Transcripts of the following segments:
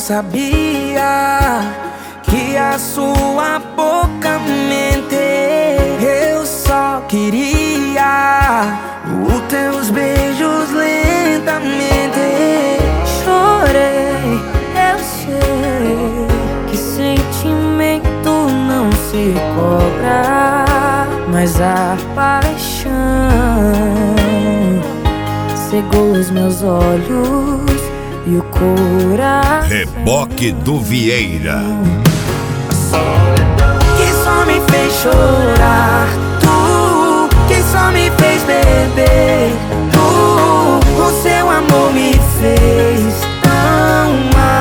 sabia que a sua boca mente. Eu só queria os teus beijos lentamente. Chorei, eu sei que sentimento não se cobra, mas a paixão cegou os meus olhos e o coração. Reboque do Vieira. Que só me fez chorar, tu que só me fez beber, tu, o seu amor me fez tão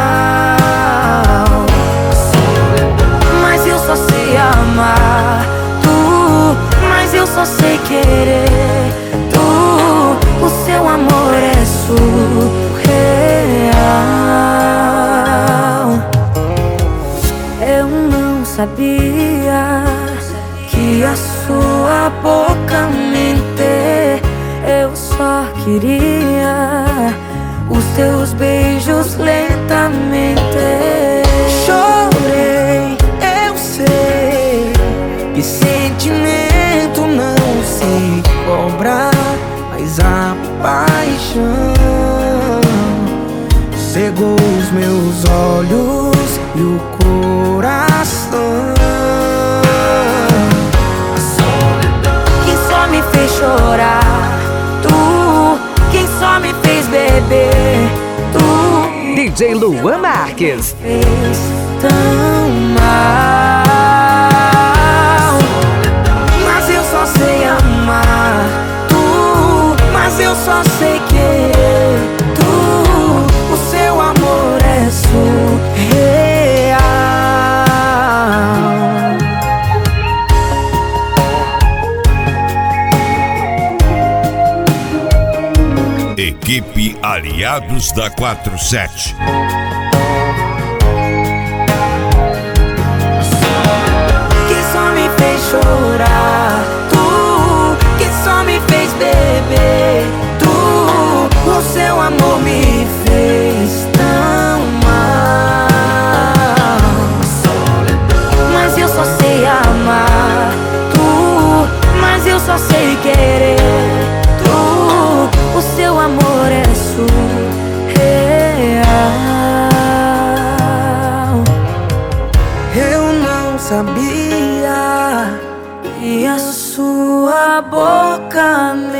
mal. Mas eu só sei amar, tu, mas eu só sei querer, tu, o seu amor é surreal. Eu não sabia que a sua boca mente. Eu só queria os teus beijos lentamente. Chorei, eu sei que sentimento não se cobra, mas a paixão cegou os meus olhos e o coração. Quem só me fez chorar, tu, quem só me fez beber, tu, DJ Luan Marques. fez tão mal. Mas eu só sei amar, tu, mas eu só sei querer, tu, o seu amor é surreal. Equipe Aliados da 47. Que só me fez chorar, tu, que só me fez beber, tu, o seu amor me fez tão mal. Mas eu só sei amar, tu, mas eu só sei querer, tu, o seu amor é surreal. Eu não sabia que a sua boca me